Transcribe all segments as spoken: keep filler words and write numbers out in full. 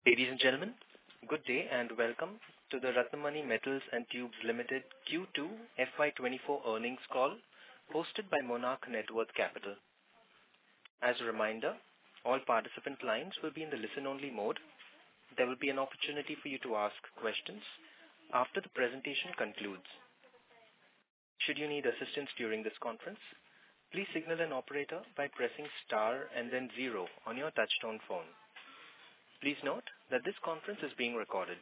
Ladies and gentlemen, good day and welcome to the Ratnamani Metals and Tubes Limited Q two F Y twenty-four earnings call hosted by Monarch Networth Capital. As a reminder, all participant lines will be in the listen-only mode. There will be an opportunity for you to ask questions after the presentation concludes. Should you need assistance during this conference, please signal an operator by pressing star and then zero on your touchtone phone. Please note that this conference is being recorded.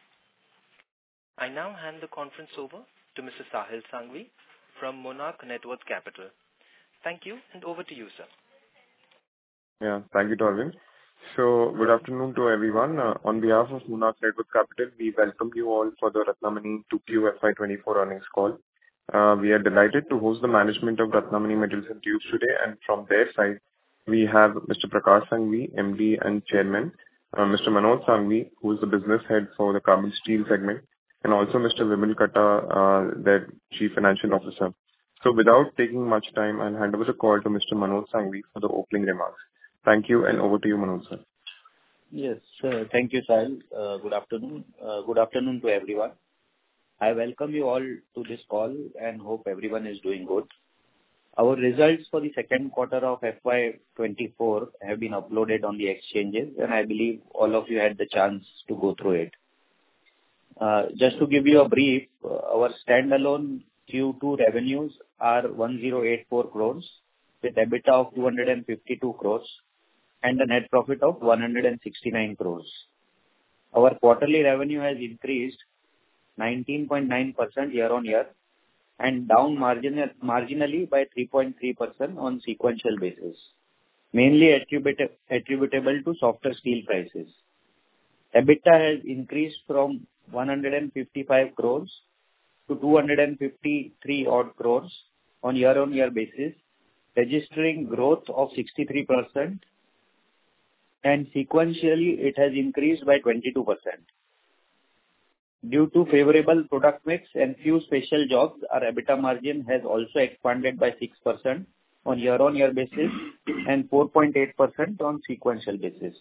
I now hand the conference over to Mister Sahil Sanghvi from Monarch Networth Capital. Thank you, and over to you, sir. Yeah, thank you, Torvin. So, good afternoon to everyone. Uh, on behalf of Monarch Networth Capital, we welcome you all for the Ratnamani two Q F Y twenty-four earnings call. Uh, we are delighted to host the management of Ratnamani Metals and Tubes today, and from their side, we have Mister Prakash Sanghvi, M D and Chairman, uh, Mister Manoj Sanghvi, who is the business head for the carbon steel segment, and also Mister Vimal Katta, uh, their Chief Financial Officer. So, without taking much time, I'll hand over the call to Mister Manoj Sanghvi for the opening remarks. Thank you, and over to you, Manoj, sir. Yes, sir. Thank you, Sahil. Uh, good afternoon. Uh, good afternoon to everyone. I welcome you all to this call and hope everyone is doing good. Our results for the second quarter of F Y twenty-four have been uploaded on the exchanges, and I believe all of you had the chance to go through it. Uh, just to give you a brief, uh, our standalone Q two revenues are one thousand eighty-four crores with EBITDA of two hundred fifty-two crores and a net profit of one hundred sixty-nine crores. Our quarterly revenue has increased nineteen point nine percent year-on-year and down marginal, marginally by three point three percent on sequential basis, mainly attribut- attributable to softer steel prices. EBITDA has increased from one hundred fifty-five crores to two hundred fifty-three odd crores on year-on-year basis, registering growth of sixty-three percent, and sequentially it has increased by twenty-two percent. Due to favorable product mix and few special jobs, our EBITDA margin has also expanded by six percent on year-on-year basis and four point eight percent on sequential basis.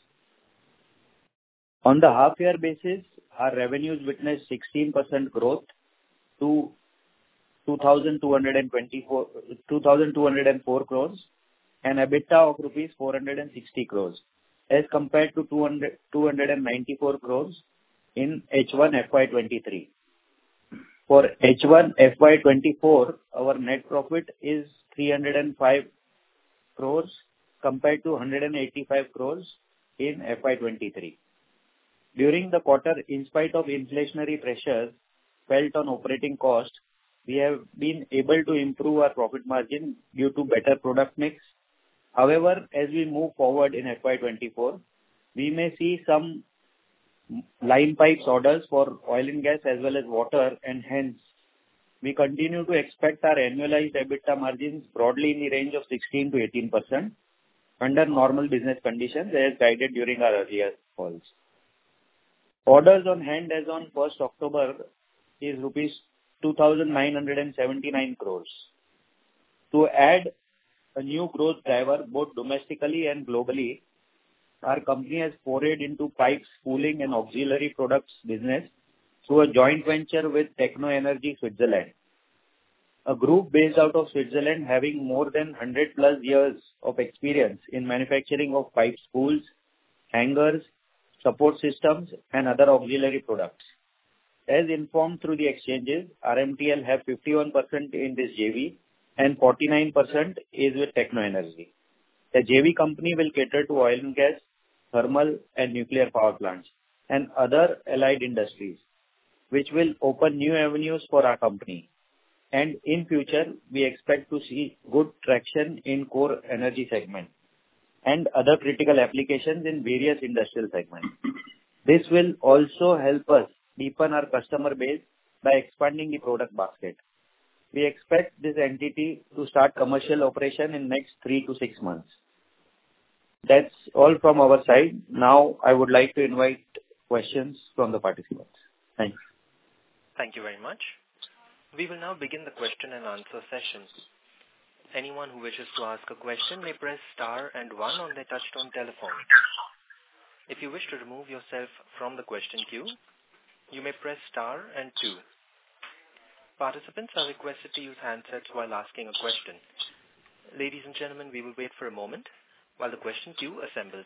On the half-year basis, our revenues witnessed sixteen percent growth to two thousand two hundred twenty-four, two thousand two hundred four crores and EBITDA of rupees four hundred sixty crores as compared to two hundred, two hundred ninety-four crores in H one F Y twenty-three. For H one F Y twenty-four, our net profit is three hundred five crores compared to one hundred eighty-five crores in F Y twenty-three. During the quarter, in spite of inflationary pressures felt on operating costs, we have been able to improve our profit margin due to better product mix. However, as we move forward in F Y twenty-four, we may see some line pipes orders for oil and gas as well as water, and hence we continue to expect our annualized EBITDA margins broadly in the range of sixteen to eighteen percent under normal business conditions as guided during our earlier calls. Orders on hand as on first October is rupees two thousand nine hundred seventy-nine crores. To add a new growth driver both domestically and globally, our company has forayed into pipes, spooling and auxiliary products business through a joint venture with Techno Energy Switzerland, a group based out of Switzerland having more than one hundred plus years of experience in manufacturing of pipe spools, hangers, support systems and other auxiliary products. As informed through the exchanges, R M T L have fifty-one percent in this J V and forty-nine percent is with Techno Energy. The J V company will cater to oil and gas, thermal and nuclear power plants and other allied industries, which will open new avenues for our company. And in future, we expect to see good traction in core energy segment and other critical applications in various industrial segments. This will also help us deepen our customer base by expanding the product basket. We expect this entity to start commercial operation in next three to six months. That's all from our side. Now I would like to invite questions from the participants. Thanks. Thank you very much. We will now begin the question and answer session. Anyone who wishes to ask a question may press star and one on their touchtone telephone. If you wish to remove yourself from the question queue, you may press star and two. Participants are requested to use handsets while asking a question. Ladies and gentlemen, we will wait for a moment while the question queue assembles.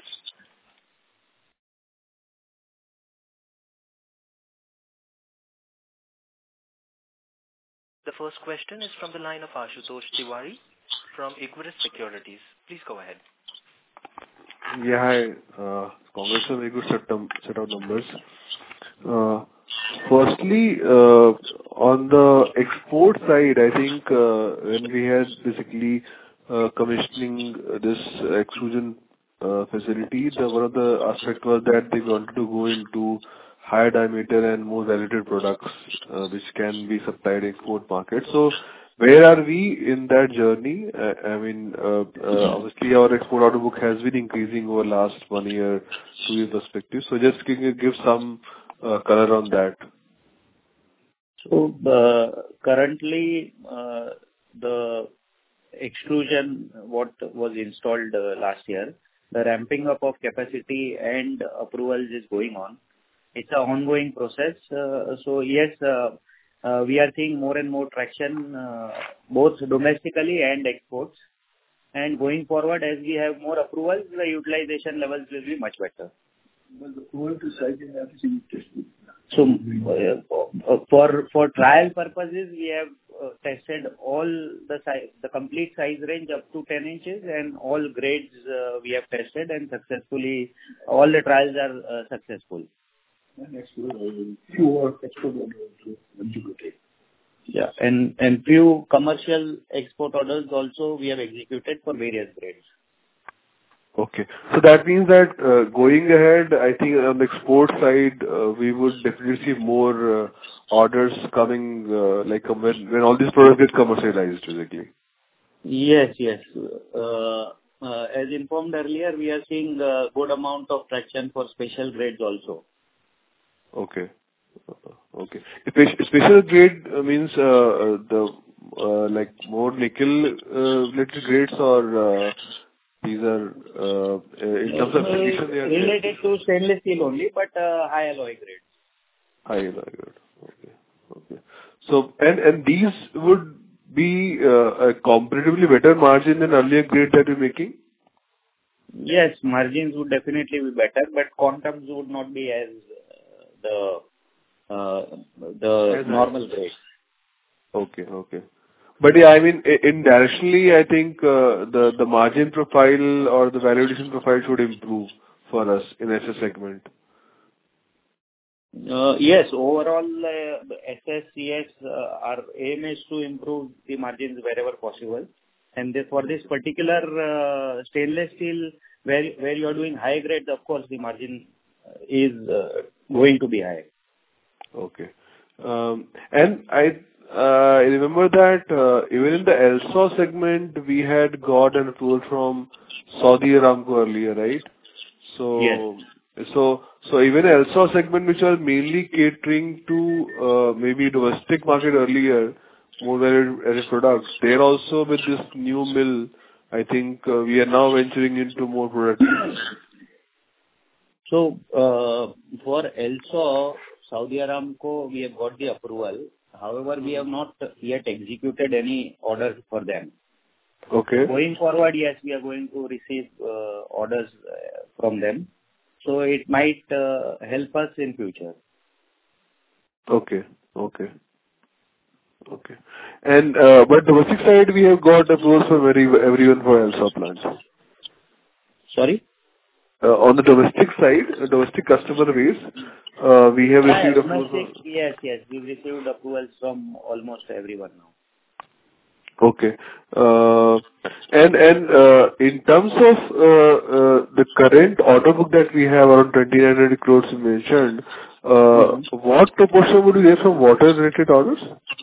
The first question is from the line of Ashutosh Tiwari from Equirus Securities. Please go ahead. Yeah, hi. Uh, Congrats on a very good set, um, set of numbers. Uh, firstly, uh, on the export side, I think uh, when we had basically uh, commissioning this extrusion uh, facility, the one of the aspect was that they wanted to go into higher diameter and more validated products, uh, which can be supplied in export market. So, where are we in that journey? Uh, I mean, uh, uh, obviously our export order book has been increasing over last one year, two year perspective. So, just give, give some uh, color on that. So, uh, currently, uh, the extrusion, what was installed uh, last year, the ramping up of capacity and approvals is going on. It's an ongoing process. Uh, so, yes, uh, uh, we are seeing more and more traction, uh, both domestically and exports. And going forward, as we have more approvals, the utilization levels will be much better. So, uh, for for trial purposes, we have uh, tested all the size, the complete size range up to ten inches, and all grades uh, we have tested, and successfully all the trials are uh, successful. Yeah, and and few commercial export orders also we have executed for various grades. Okay. So that means that uh, going ahead, I think on the export side, uh, we would definitely see more uh, orders coming, uh, like um, when, when all these products get commercialized, basically. Yes, yes. Uh, uh, as informed earlier, we are seeing a good amount of traction for special grades also. Okay. Okay. Spe- Special grade uh, means uh, uh, the uh, like more nickel uh, related grades, or uh, these are uh, in terms of application they are related to stainless steel only, but uh, high alloy grades. High alloy grade. Okay. Okay. So and and these would be uh, a comparatively better margin than earlier grade that you're making? Yes, margins would definitely be better, but quantums would not be as uh, the uh, the as normal grade. Okay. Okay. But yeah, I mean, in directionally, I think uh, the the margin profile or the valuation profile should improve for us in S S segment. Uh, yes, overall, uh, S S C S, uh, our aim is to improve the margins wherever possible. And this, for this particular uh, stainless steel, where where you are doing high grades, of course, the margin is uh, going to be high. Okay. Um, and I uh, I remember that uh, even in the L S A W segment, we had got an approval from Saudi Aramco earlier, right? So, yes. so, so even L S A W segment, which was mainly catering to uh, maybe domestic market earlier, more value-added products, there also with this new mill, I think uh, we are now venturing into more products. So, uh, for L S A W, Saudi Aramco, we have got the approval. However, we have not yet executed any orders for them. Okay. Going forward, yes, we are going to receive uh, orders uh, from them. So it might uh, help us in future. Okay. Okay. Okay. And uh, but domestic side, we have got approvals for very everyone for L S A W plants. Sorry? Uh, on the domestic side, uh, domestic customer base, uh, we have Yeah, received approvals. domestic, yes, yes, we've received approvals from almost everyone now. Okay. Uh, and and uh, in terms of uh, uh, the current order book that we have around twenty-nine hundred crores you mentioned, uh, mm-hmm. what proportion would be there from water-related orders?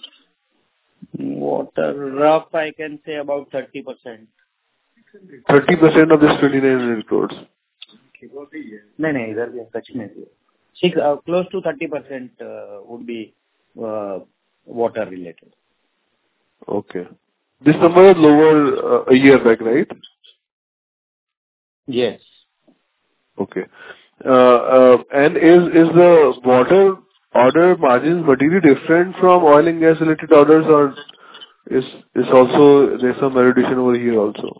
Water, rough, I can say about thirty percent. thirty percent of this twenty-nine hundred crores? No, no, इधर भी सच में Six, uh, close to thirty percent uh, would be uh, water related. Okay. This number is lower uh, a year back, right? Yes. Okay. Uh, uh, and is is the water order margins materially different from oil and gas related orders, or is is also there's some erudition over here also?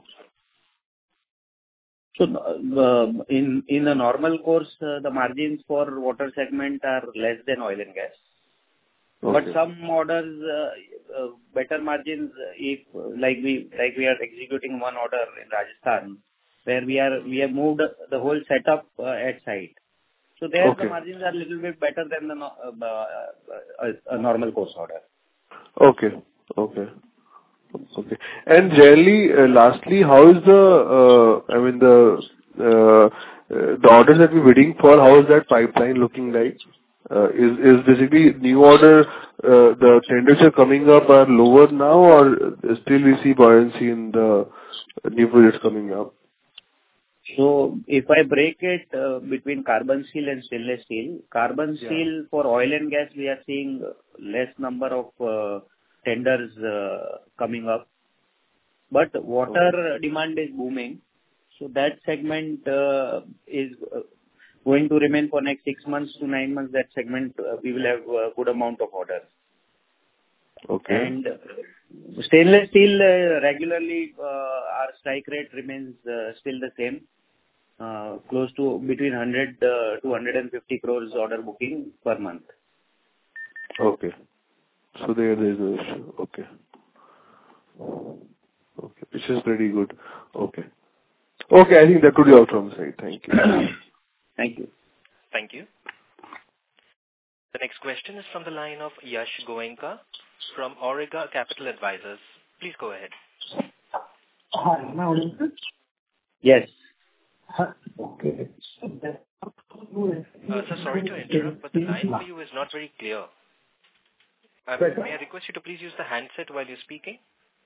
So, uh, in in a normal course, uh, the margins for water segment are less than oil and gas. Okay. But some orders, uh, uh, better margins, if like we like we are executing one order in Rajasthan, where we are we have moved the whole setup uh, at site. So there Okay. the margins are a little bit better than the no- uh, uh, a, a normal course order. Okay. Okay. Okay. And generally, uh, lastly, how is the, uh, I mean, the uh, uh, the orders that we're bidding for, how is that pipeline looking like? Uh, Is is basically new order, uh, the tenders are coming up are lower now, or still we see buoyancy in the new projects coming up? So if I break it uh, between carbon steel and stainless steel, carbon Yeah. steel for oil and gas, we are seeing less number of uh, tenders uh, coming up. But water demand is booming, so that segment uh, is uh, going to remain for next six months to nine months. That segment, uh, we will have a good amount of orders. Okay. And uh, stainless steel, uh, regularly, uh, our strike rate remains uh, still the same, uh, close to between one hundred uh, to one hundred fifty crores order booking per month. Okay. So there there is no issue. Okay. Okay. Which is pretty good. Okay. Okay, I think that could be all from my side. Thank you. Thank you. Thank you. The next question is from the line of Yash Goenka from Auriga Capital Advisors. Please go ahead. Hi, am I audible? Yes. Hi. Okay. So that- Uh, sir, sorry to interrupt, but the line for you is not very clear. Uh, Better? may I request you to please use the handset while you're speaking?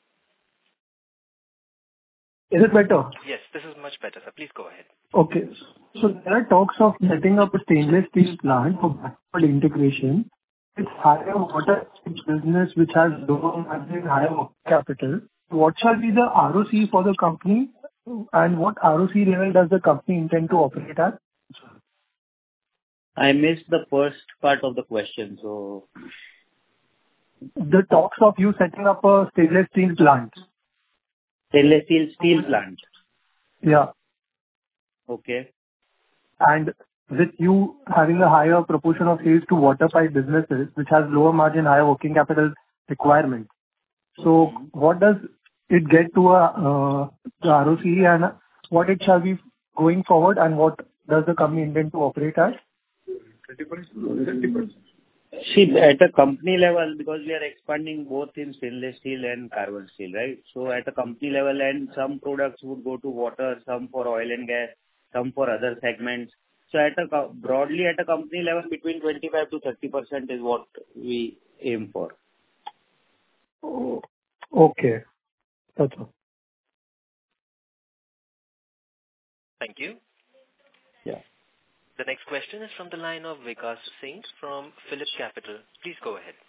Is it better? Yes, this is much better, sir. Please go ahead. Okay. So there are talks of setting up a stainless steel plant for backward integration. It's higher water business which has lower margin, higher working capital. What shall be the R O C for the company, and what R O C level does the company intend to operate at? I missed the first part of the question, so The talks of you setting up a stainless steel plant. stainless steel steel plant. Yeah. Okay. And with you having a higher proportion of sales to water pipe businesses, which has lower margin, higher working capital requirement. So what does it get to a uh, the R O C, and what it shall be going forward, and what does the company intend to operate at? See, at a company level, because we are expanding both in stainless steel and carbon steel, right? So at a company level, and some products would go to water, some for oil and gas, some for other segments. So at a co- broadly, at a company level, between twenty-five to thirty percent is what we aim for. Oh, okay. That's all. Thank you. Yeah. The next question is from the line of Vikas Singh from Phillip Capital. Please go ahead.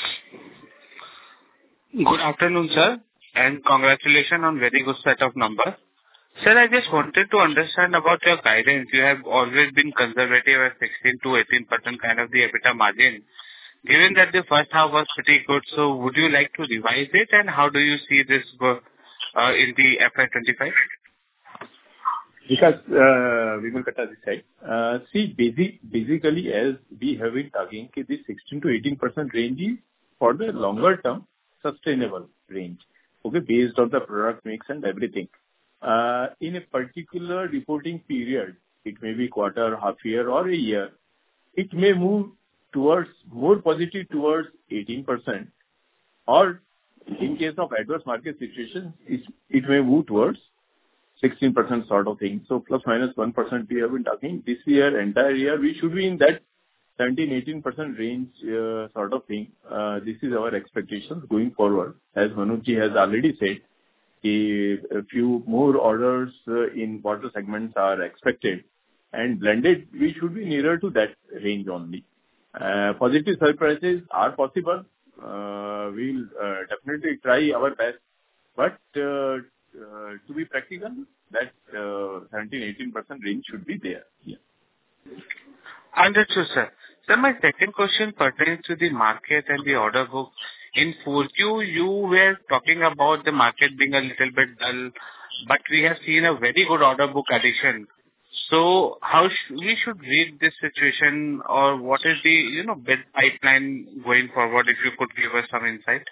Good afternoon, sir, and congratulations on very good set of numbers. Sir, I just wanted to understand about your guidance. You have always been conservative at sixteen to eighteen percent kind of the EBITDA margin. Given that the first half was pretty good, so would you like to revise it, and how do you see this go uh, in the F Y twenty-five? Because uh, we will cut this side. Uh, see, basic, basically, as we have been talking, कि this sixteen to eighteen percent range is for the longer term sustainable range. Okay, based on the product mix and everything. Uh, in a particular reporting period, it may be quarter, half year, or a year, it may move towards more positive towards eighteen percent, or in case of adverse market situations, it, it may move towards sixteen percent sort of thing. So plus minus one percent we have been talking. This year, entire year, we should be in that seventeen to eighteen percent range uh, sort of thing. Uh, this is our expectations going forward. As Manoj ji has already said, a, a few more orders uh, in water segments are expected, and blended, we should be nearer to that range only. Uh, positive surprises are possible. Uh, we'll uh, definitely try our best, but uh, uh, to be practical, that uh, seventeen to eighteen percent range should be there. Yeah. Understood, sir. Sir, my second question pertains to the market and the order book. In four Q, you were talking about the market being a little bit dull, but we have seen a very good order book addition. So how sh- we should read this situation, or what is the, you know, bid pipeline going forward, if you could give us some insight?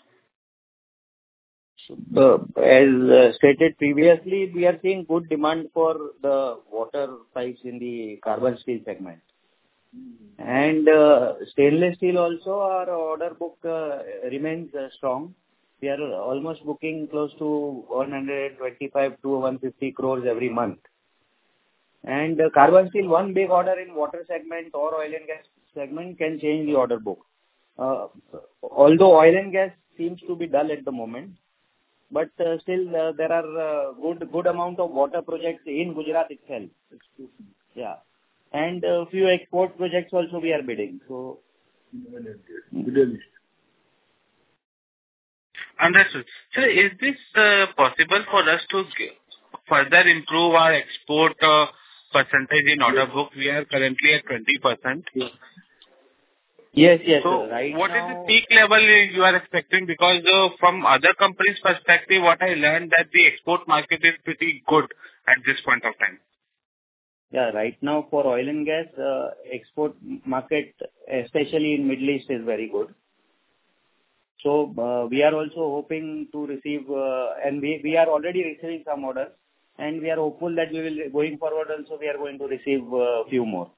Uh, As uh, stated previously, we are seeing good demand for the water pipes in the carbon steel segment. And uh, stainless steel also, our order book uh, remains uh, strong. We are almost booking close to one hundred twenty-five to one hundred fifty crores every month. And uh, carbon steel, one big order in water segment or oil and gas segment can change the order book. Uh, although oil and gas seems to be dull at the moment, but uh, still uh, there are uh, good good amount of water projects in Gujarat itself. Yeah. And a few export projects also we are bidding. So, Understood. Sir, is this uh, possible for us to g- further improve our export uh, percentage in order book? We are currently at twenty percent. yes, yes. So sir. Right what is now, the peak level you are expecting? Because uh, from other companies' perspective, what I learned that the export market is pretty good at this point of time. yeah, right now for oil and gas, uh, export market, especially in Middle East, is very good. So uh, we are also hoping to receive, uh, and we, we are already receiving some orders, and we are hopeful that we will, going forward also, we are going to receive a uh, few more.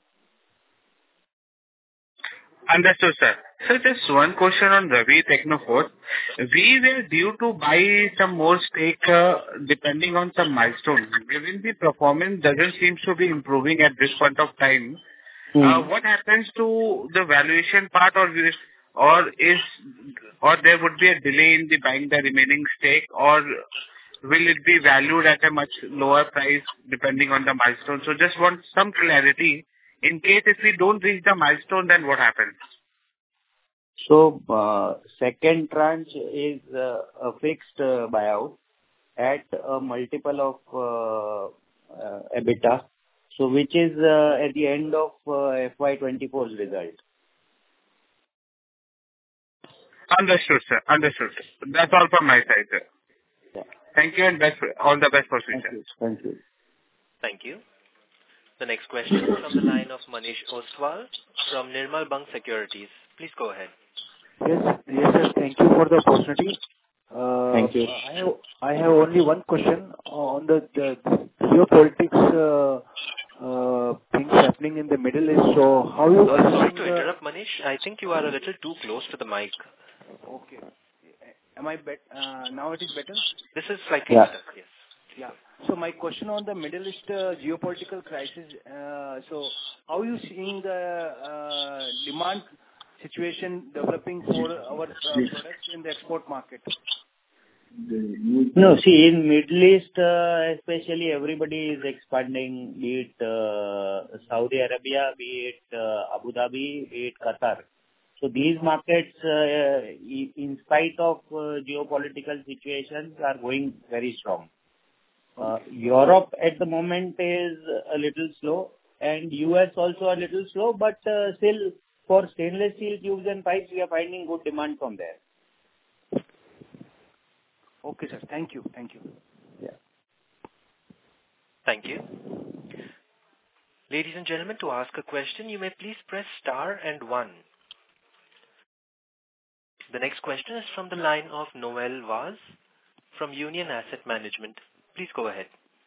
Understood, sir. So just one question on Ravi Technoforge. We were due to buy some more stake uh, depending on some milestones. Given the performance doesn't seem to be improving at this point of time, Hmm. uh, what happens to the valuation part, or is, or is or there would be a delay in the buying the remaining stake, or will it be valued at a much lower price depending on the milestone? So just want some clarity. In case if we don't reach the milestone, then what happens? So, uh, second tranche is uh, a fixed uh, buyout at a multiple of uh, uh, EBITDA, so which is uh, at the end of uh, F Y twenty-four's result. Understood, sir. Understood. That's all from my side, sir. Yeah. Thank you, and best, all the best for Thank future. you. Thank you. Thank you. The next question is from the line of Manish Ostwal from Nirmal Bang Securities. Please go ahead. Yes, yes, sir. Thank you for the opportunity. Uh, Thank you. I have I have only one question on the, the geopolitics uh, uh, things happening in the Middle East. So how you? Uh, sorry to the- interrupt, Manish. I think you are a little too close to the mic. Okay. Am I bet? Uh, now it is better. This is slightly Yeah. better. Yes. Yeah. So my question on the Middle East uh, geopolitical crisis. Uh, so how are you seeing the uh, demand situation developing for our uh, products in the export market? No, see, in Middle East, uh, especially everybody is expanding, be it uh, Saudi Arabia, be it uh, Abu Dhabi, be it Qatar. So these markets, uh, in spite of uh, geopolitical situations, are going very strong. Uh, Europe at the moment is a little slow, and U S also a little slow, but uh, still for stainless steel tubes and pipes, we are finding good demand from there. Okay, sir. Thank you. Thank you. Yeah. Thank you. Ladies and gentlemen, to ask a question, you may please press star and one. The next question is from the line of Noel Vaz from Union Asset Management. Please go ahead.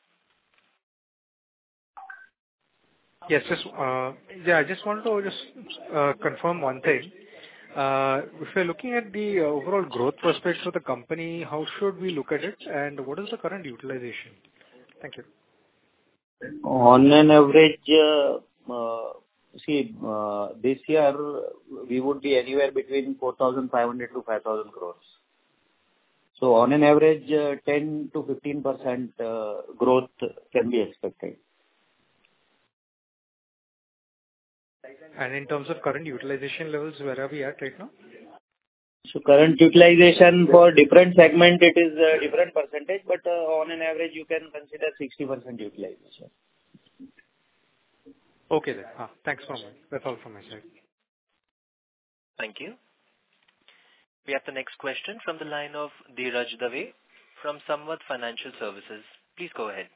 Yes, just, uh, yeah, I just wanted to just uh, confirm one thing. Uh, If we're looking at the uh, overall growth prospects for the company, how should we look at it, and what is the current utilization? Thank you. On an average, uh, uh, see, uh, this year we would be anywhere between four thousand five hundred to five thousand crores. So on an average, uh, ten to fifteen percent uh, growth can be expected. And in terms of current utilization levels, where are we at right now? So current utilization for different segment, it is a different percentage, but uh, on an average, you can consider sixty percent utilization. Okay then. Ah, thanks so much. That's all from my side. Thank you. We have the next question from the line of Dheeraj Dave from Samvad Financial Services. Please go ahead.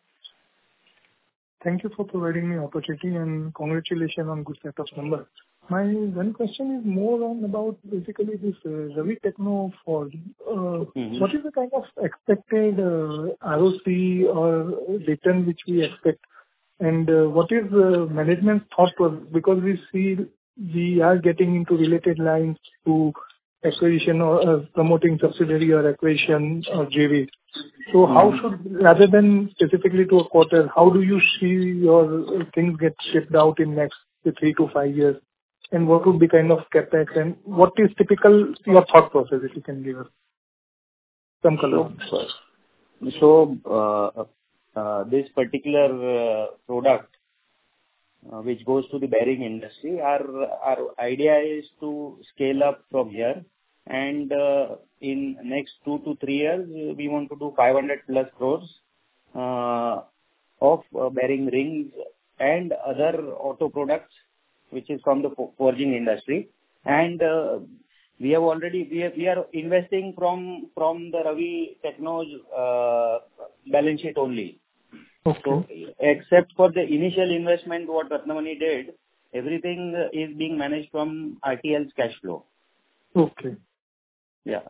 Thank you for providing me opportunity and congratulations on good set of numbers. My one question is more on about basically this uh, Ravi Technoforge. Uh, Mhm. What is the kind of expected uh, R O C or return which we expect? And uh, what is uh, management's thought process? Because we see we are getting into related lines to acquisition or uh, promoting subsidiary or acquisition or J V. So how should, rather than specifically to a quarter, how do you see your uh, things get shipped out in next uh, three to five years? And what would be kind of CapEx, and what is typical your thought process, if you can give us some color? So, so, uh, uh, this particular uh, product, uh, which goes to the bearing industry, our our idea is to scale up from here, and uh, in next two to three years, we want to do five hundred plus crores uh, of uh, bearing rings and other auto products, which is from the forging industry. And uh, we have already, we are, we are investing from, from the Ravi Techno's uh, balance sheet only. Okay. So, except for the initial investment, what Ratnamani did, everything is being managed from R T L's cash flow. Okay. Yeah.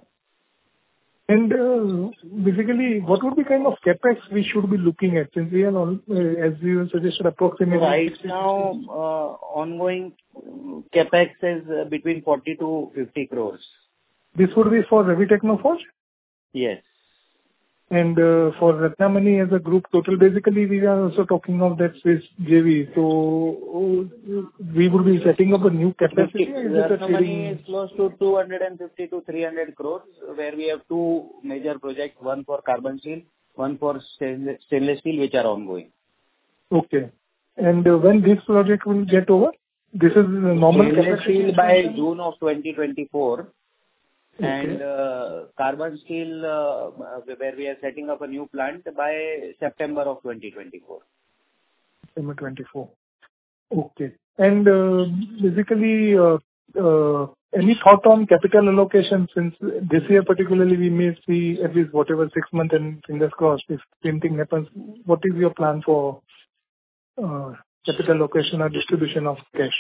And uh, basically, what would be kind of CapEx we should be looking at, since we are on, uh, as you suggested, approximately? Right now, uh, ongoing CapEx is uh, between forty to fifty crores. This would be for Ravi Technoforge? Yes. And uh, for Ratnamani as a group total, basically we are also talking of that Swiss J V. So uh, we would be setting up a new capacity. Or is it a Ratnamani trading? is close to two hundred fifty to three hundred crores, where we have two major projects, one for carbon steel, one for stainless stainless steel, which are ongoing. Okay. And uh, when this project will get over? This is the normal Stainless capacity? steel by June of twenty twenty-four. Okay. And uh, carbon steel, uh, where we are setting up a new plant by September of twenty twenty-four. September twenty-four. Okay. And uh, basically, uh, uh, any thought on capital allocation, since this year particularly we may see at least whatever six months, and fingers crossed if same thing happens, what is your plan for uh, capital allocation or distribution of cash?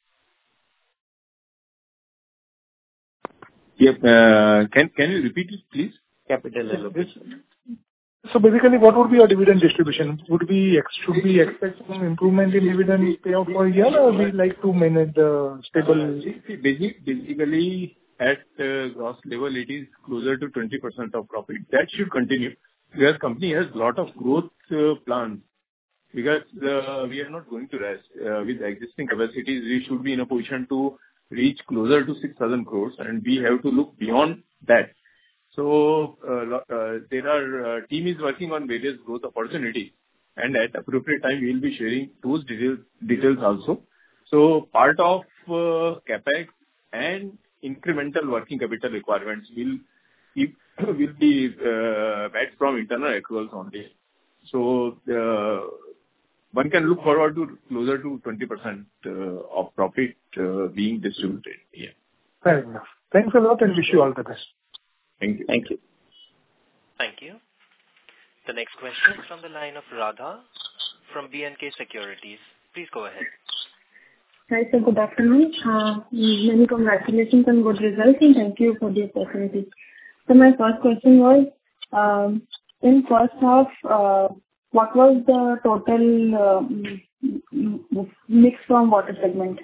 Yep. uh, Can Can you repeat it, please? Capital allocation. So basically, what would be your dividend distribution? Would we ex- should we expect some improvement in dividend payout for a year, or we like to manage the stable? Uh, see, see, basi- Basically, at uh, gross level, it is closer to twenty percent of profit. That should continue, because company has lot of growth uh, plans. Because uh, we are not going to rest. Uh, With existing capacities, we should be in a position to reach closer to six thousand crores, and we have to look beyond that. So, uh, lo- uh, there are, uh, team is working on various growth opportunities, and at appropriate time, we will be sharing those details, details also. So part of uh, CapEx and incremental working capital requirements will keep- will be uh, met from internal accruals only. So, uh, one can look forward to closer to twenty percent uh, of profit uh, being distributed. Yeah. Fair enough. Thanks a lot, and wish you all the best. Thank you. Thank you. Thank you. The next question is from the line of Radha from B and K Securities. Please go ahead. Hi, sir. Good afternoon. Uh, Many congratulations on good results, and thank you for the opportunity. So my first question was, um, in first half, uh, what was the total uh, m- m- mix from water segment?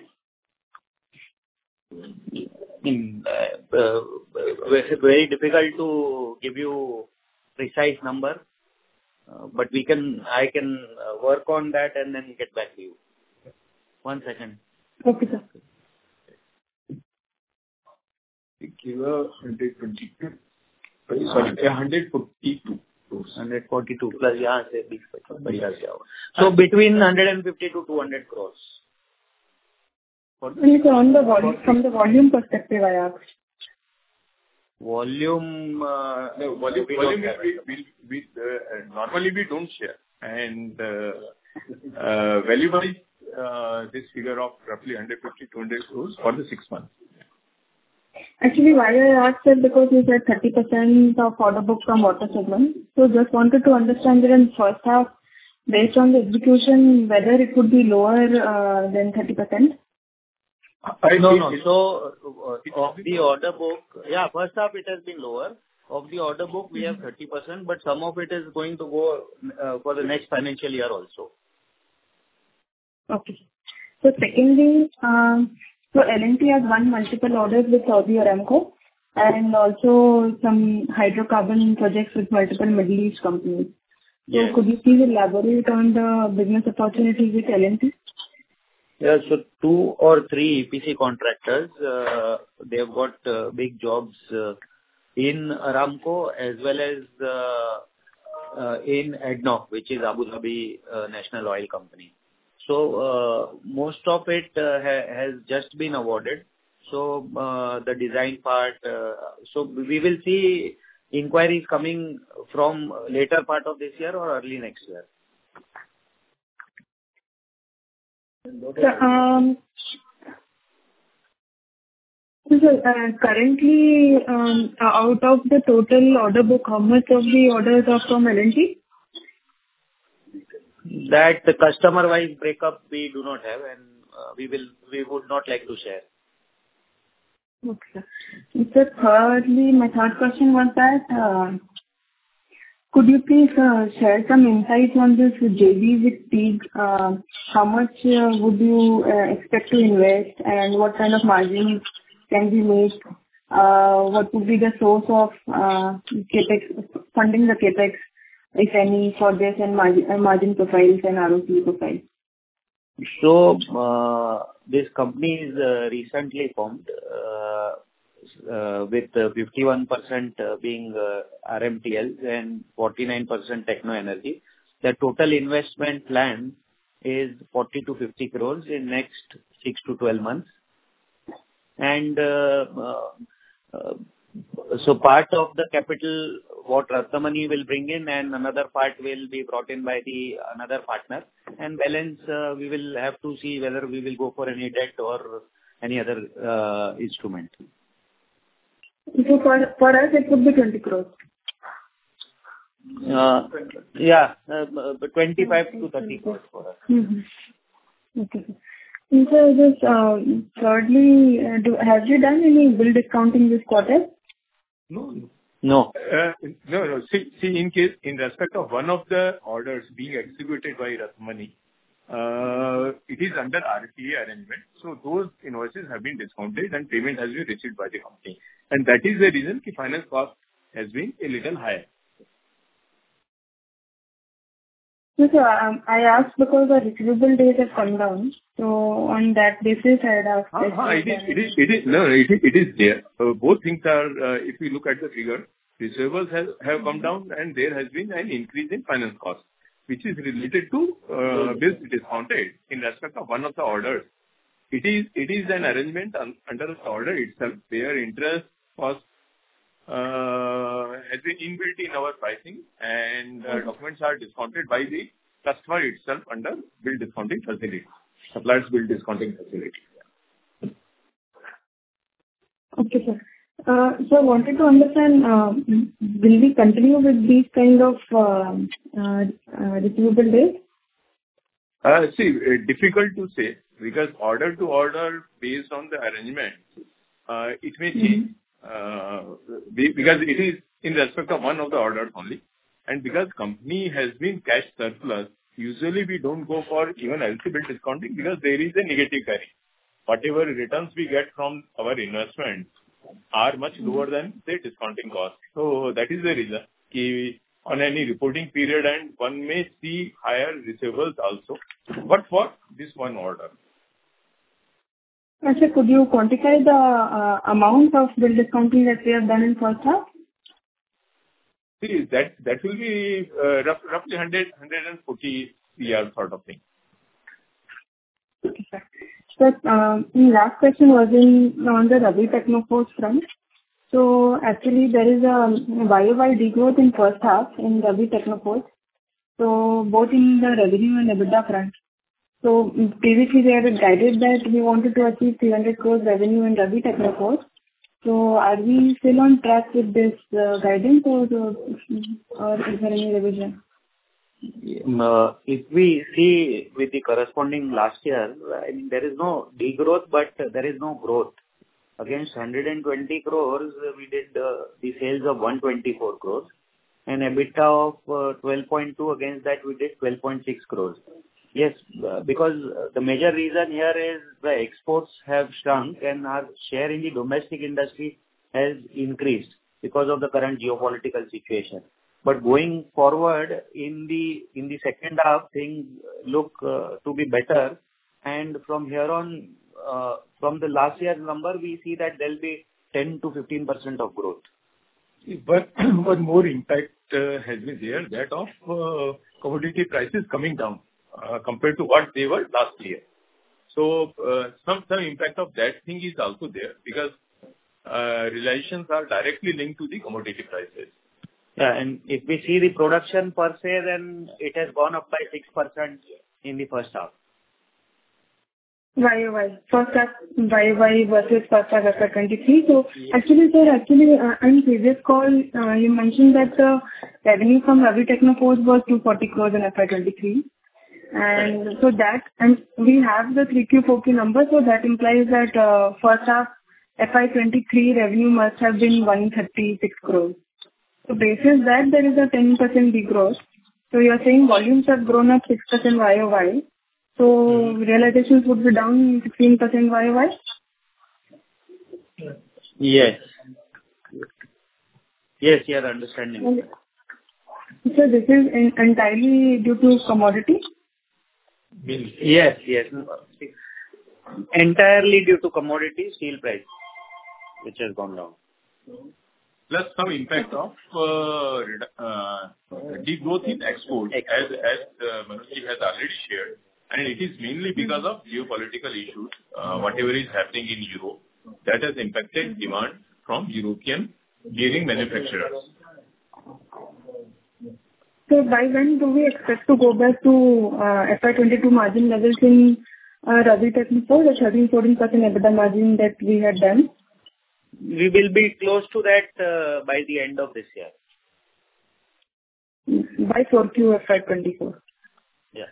Mm, uh, uh, Very very difficult to give you precise number, uh, but we can, I can uh, work on that and then get back to you. One second. Okay, sir. Give a one hundred twenty-two. Sorry, one hundred forty-two. one forty-two plus, yeah, say, बीस पच्चीस बढ़िया से आओ. So between one hundred fifty to two hundred crores. And sir, on the volume, from the volume perspective, I asked. Volume, uh, No, volume, we volume don't we, we, we, uh, normally we don't share. And uh, uh, value-wise, uh, this figure of roughly one fifty to two hundred crores for the six months. Actually, why I asked is because you said thirty percent of order book from water segment. So just wanted to understand that in first half, based on the execution, whether it would be lower uh, than thirty percent? I no, no. So, uh, of the order book, yeah, first half it has been lower. Of the order book, we have thirty percent, but some of it is going to go uh, for the next financial year also. Okay. So secondly, um, so L and T has won multiple orders with Saudi Aramco and also some hydrocarbon projects with multiple Middle East companies. Yes. So could you please elaborate on the business opportunities with L and T? Yeah, so two or three E P C contractors, uh, they have got uh, big jobs uh, in Aramco as well as uh, uh, in A D N O C, which is Abu Dhabi uh, National Oil Company. So uh, most of it uh, ha- has just been awarded. So uh, the design part, uh, so we will see inquiries coming from later part of this year or early next year. So, um, so uh, currently, um, out of the total order book, how much of the orders are from L and T? That the customer-wise breakup we do not have, and uh, we will we would not like to share. Okay. So thirdly, my third question was that, uh, could you please uh, share some insights on this J V with Teague? Uh, how much uh, would you uh, expect to invest, and what kind of margins can be made? Uh, what would be the source of uh, capex, funding the capex, if any, for this, and margin, uh, margin profiles and R O C profiles? So, uh, this company is uh, recently formed uh, uh, with uh, fifty-one percent uh, being uh, R M T L and forty-nine percent Techno Energy. The total investment plan is forty to fifty crores in next six to twelve months. And uh, uh, uh, so part of the capital what Ratnamani will bring in, and another part will be brought in by the another partner, and balance uh, we will have to see whether we will go for any debt or any other uh, instrument. So for, for us it would be twenty crores. Uh, yeah, uh, twenty-five to thirty crores for us. Mm-hmm. Okay. And so just uh, thirdly, uh, do, have you done any bill discounting this quarter? No. No. Uh, no, no. See, see, in case, in respect of one of the orders being executed by Ratnamani, uh, it is under R T A arrangement. So those invoices have been discounted and payment has been received by the company. And that is the reason the finance cost has been a little higher. So, sir, um, I asked because the receivable days have come down. So on that basis, I had asked. Uh, uh, it is, it is, it is, no, it is, it is there. Uh, both things are, uh, if you look at the figure, receivables have, have come down and there has been an increase in finance cost, which is related to uh, bills discounted in respect of one of the orders. It is, it is an arrangement un, under the order itself where interest cost uh, has been inbuilt in our pricing, and uh, documents are discounted by the customer itself under bill discounting facility, suppliers bill discounting facility. Okay, sir. Uh, so I wanted to understand, uh, will we continue with these kind of uh, uh, uh, receivable days? Uh, see, uh, difficult to say because order to order based on the arrangement, uh, it may change. Mm-hmm. Uh, because it is in respect of one of the orders only, and because company has been cash surplus, usually we don't go for even L C bill discounting because there is a negative carry. Whatever returns we get from our investments are much lower than the discounting cost. So that is the reason ki on any reporting period, and one may see higher receivables also, but for this one order. Sir, could you quantify the uh, amount of bill discounting that we have done in first half? See, that that will be uh, rough, roughly one hundred, one hundred forty crore sort of thing. Okay, sir. So, uh, the last question was in on the Ravi Technoforge front. So, actually, there is a Y O Y degrowth in first half in Ravi Technoforge. So, both in the revenue and EBITDA front. So previously, we had guided that we wanted to achieve three hundred crores revenue in Ravi Technoforge. So are we still on track with this uh, guidance, or, or is there any revision? Uh, If we see with the corresponding last year, I mean, there is no degrowth, but there is no growth. Against one hundred twenty crores, we did uh, the sales of one hundred twenty-four crores, and EBITDA of uh, twelve point two. Against that, we did twelve point six crores. Yes, uh, because the major reason here is the exports have shrunk and our share in the domestic industry has increased because of the current geopolitical situation. But going forward, in the in the second half, things look uh, to be better. And from here on, uh, from the last year's number, we see that there will be ten to fifteen percent of growth. But one more impact uh, has been there, that of uh, commodity prices coming down uh, compared to what they were last year. So uh, some some impact of that thing is also there, because uh, realizations are directly linked to the commodity prices. Yeah, and if we see the production per se, then it has gone up by six percent in the first half. Y O Y. First half Y O Y versus first half F Y twenty-three. So actually, sir, actually, uh, in previous call, uh, you mentioned that the revenue from Ravi Technoforge was two hundred forty crores in F Y twenty-three. And so that, and we have the three Q, four Q numbers, so that implies that uh, first half F Y twenty-three revenue must have been one hundred thirty-six crores. So basis that, there is a ten percent degrowth. So you are saying volumes have grown up six percent Y O Y. So mm-hmm. realizations would be down sixteen percent Y O Y? Yes. Yes, you are understanding. Okay. So this is in, entirely due to commodity? Yes, yes. Entirely due to commodity, steel price, which has gone down. Plus some impact of uh, uh, degrowth in export, as as uh, Manojji has already shared. And it is mainly because of geopolitical issues, uh, whatever is happening in Europe, that has impacted demand from European bearing manufacturers. So by when do we expect to go back to uh, F Y twenty-two margin levels in uh, Ravi Technoforge, the thirteen to fourteen percent EBITDA margin that we had done? We will be close to that uh, by the end of this year. By four Q F Y twenty-four? Yeah.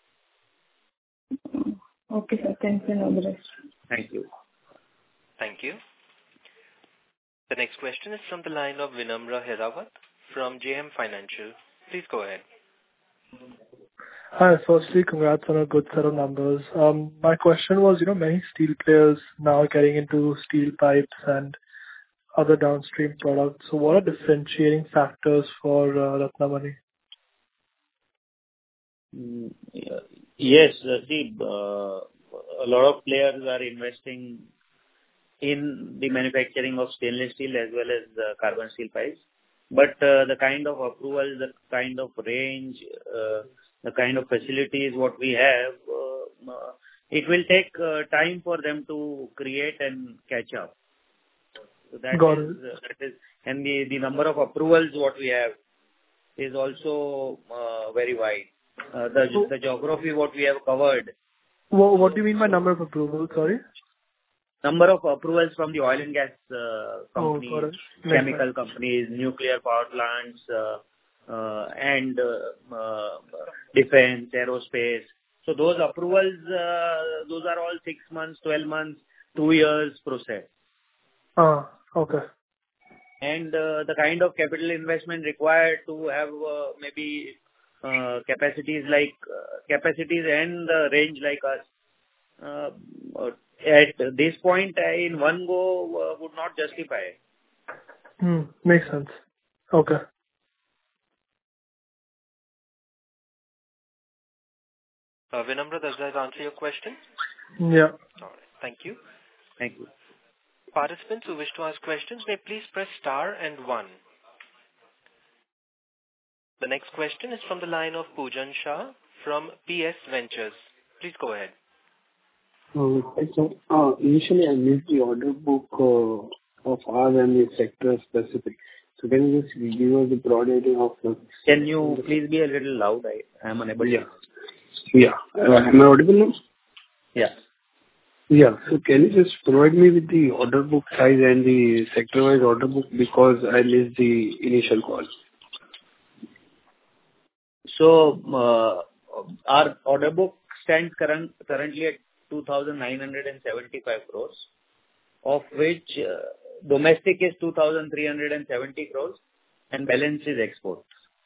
Okay, sir. Thanks and all the best. Thank you. Thank you. The next question is from the line of Vinamra Hirawat from J M Financial. Please go ahead. Hi. Firstly, congrats on a good set of numbers. Um, my question was, you know, many steel players now are getting into steel pipes and other downstream products. So what are differentiating factors for uh, Ratnamani? Mm, yes, uh, see, uh, a lot of players are investing in the manufacturing of stainless steel as well as uh, carbon steel pipes. But uh, the kind of approvals, the kind of range, uh, the kind of facilities what we have, uh, uh, it will take uh, time for them to create and catch up. So that Got is, it. uh, that is, and the, the number of approvals what we have is also uh, very wide. Uh, the So, the geography what we have covered. What, what do you mean by number of approvals? Sorry. Number of approvals from the oil and gas uh, companies, oh, got it. chemical Makes companies, nuclear power plants, uh, uh, and uh, uh, defense, aerospace. So those approvals, uh, those are all six months, twelve months, two years process. Ah, okay. And uh, the kind of capital investment required to have uh, maybe uh, capacities like uh, capacities and uh, range like us. Uh, at this point, uh, in one go, uh, would not justify. Hmm, makes sense. Okay. Uh, Vinamra, does that answer your question? Yeah. All right. Thank you. Thank you. Participants who wish to ask questions may please press star and one. The next question is from the line of Poojan Shah from P S Ventures. Please go ahead. Uh, so, uh, initially, I missed the order book uh, of ours and the sector specific. So can you just give us the broad idea of... Uh, can you please be a little loud? I am unable yeah. to... Yeah. Uh, Am I audible now? Yeah. Yeah. So can you just provide me with the order book size and the sector-wise order book, because I missed the initial call? So, uh, our order book stands current currently at two thousand nine hundred seventy-five crores, of which uh, domestic is two thousand three hundred seventy crores and balance is exports.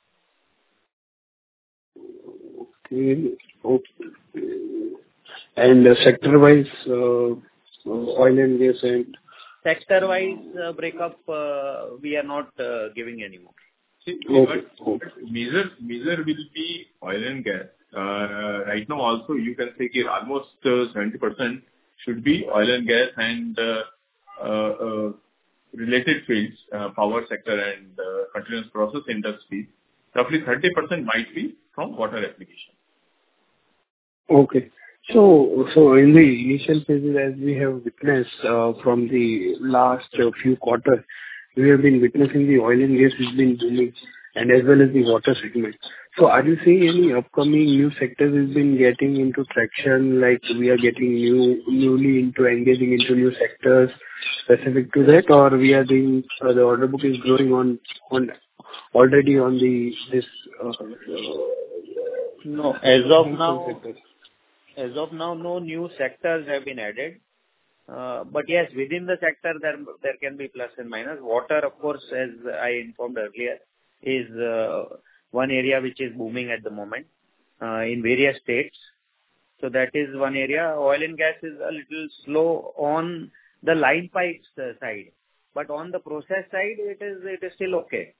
Okay. Okay. And uh, sector-wise, uh, oil and gas and... Sector-wise uh, breakup, uh, we are not uh, giving anymore. See, Okay. but Okay. major major will be oil and gas. Uh, Right now also you can say that almost uh, seventy percent should be oil and gas and uh, uh, uh, related fields, uh, power sector and uh, continuous process industry. Roughly thirty percent might be from water application. Okay. So, so in the initial phases, as we have witnessed, uh, from the last uh, few quarters, we have been witnessing the oil and gas has been booming, and as well as the water segment. So are you seeing any upcoming new sectors has been getting into traction, like we are getting new, newly into engaging into new sectors specific to that, or we are doing, uh, the order book is growing on, on already on the, this, uh, uh, No, as of now, sectors? as of now, no new sectors have been added. Uh, But yes, within the sector, there there can be plus and minus. Water, of course, as I informed earlier, is uh, one area which is booming at the moment uh, in various states. So that is one area. Oil and gas is a little slow on the line pipes uh, side, but on the process side, it is it is still okay.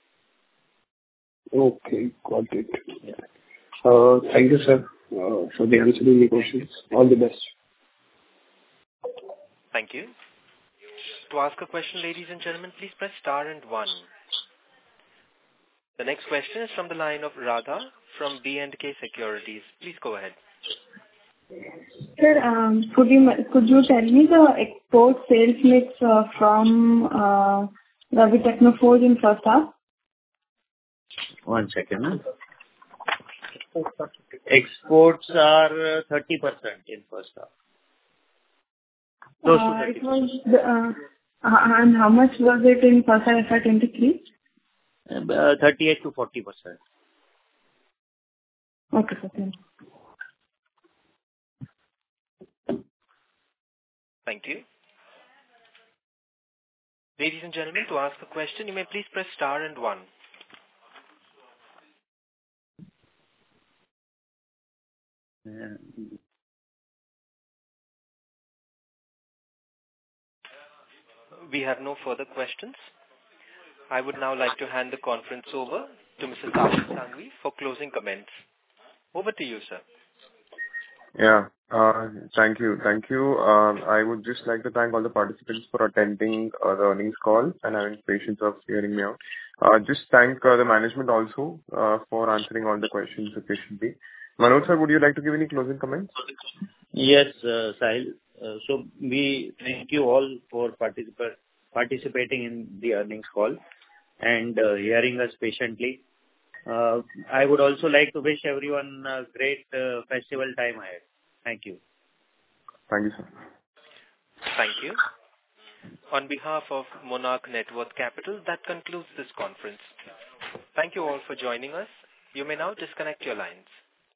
Okay, got it. Yeah. Uh, Thank you, sir, uh, for the answering the questions. All the best. Thank you. To ask a question, ladies and gentlemen, please press star and one. The next question is from the line of Radha from B and K Securities. Please go ahead. Sir, um, could you could you tell me the export sales mix uh, from uh, Ravi Technoforge in first half? One second. huh? Exports are uh, thirty percent in first half. Close to Uh, thirty It was, the, uh, uh, and how much was it in first half F Y twenty-three? Uh, thirty-eight to forty percent. Okay, sir. Thank you. Thank you. Ladies and gentlemen, to ask a question, you may please press star and one. Yeah. We have no further questions. I would now like to hand the conference over to Mister Sahil Sanghvi for closing comments. Over to you, sir. Yeah. Uh, Thank you. Thank you. Um, I would just like to thank all the participants for attending uh, the earnings call and having patience of hearing me out. Uh, Just thank uh, the management also uh, for answering all the questions efficiently. Manoj sir, would you like to give any closing comments? Yes, uh, Sahil. Uh, so we thank you all for particip- participating in the earnings call and uh, hearing us patiently. Uh, I would also like to wish everyone a great uh, festival time ahead. Thank you. Thank you, sir. Thank you. On behalf of Monarch Networth Capital, that concludes this conference. Thank you all for joining us. You may now disconnect your lines.